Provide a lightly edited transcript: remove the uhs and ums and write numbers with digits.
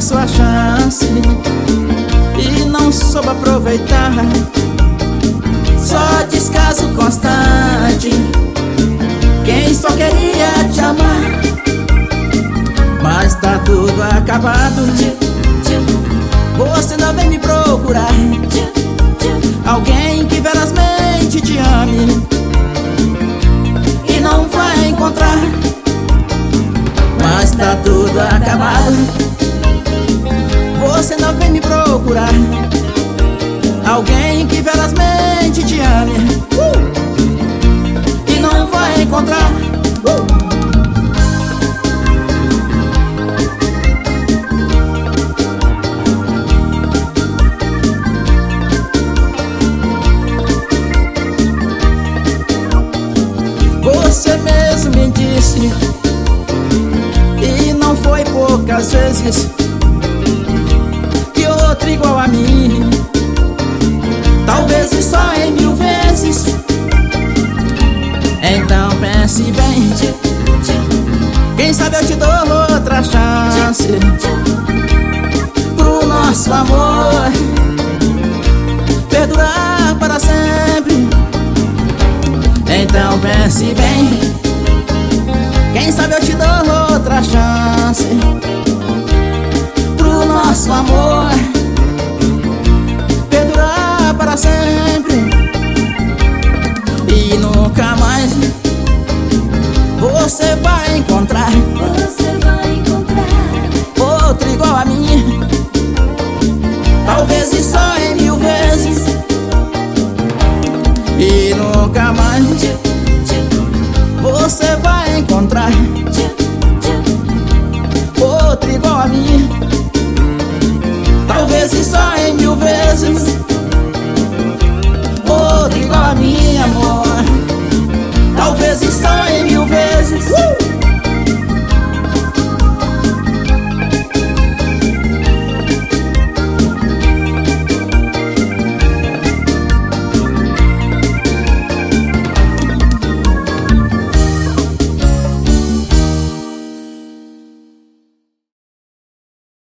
sua chance e não soube aproveitar. Só descaso constante, quem só queria te amar. Mas tá tudo acabado, você não vem me procurar. Alguém que verazmente te ame e não vai encontrar. Mas tá tudo acabado, você não vem me procurar. Alguém que verazmente te ame e não vai encontrar. Você mesmo me disse, e não foi poucas vezes, que outro igual a mim, talvez e só em 1000 vezes. Então pense bem, quem sabe eu te dou outra chance pro nosso amor perdurar para sempre. Então pense bem, quem sabe eu te dou outra chance pro nosso amor perdurar para sempre. E nunca mais você vai encontrar outro igual a mim, talvez e só em 1000 vezes. E nunca mais você vai encontrar outro igual a mim, talvez e só em 1000 vezes.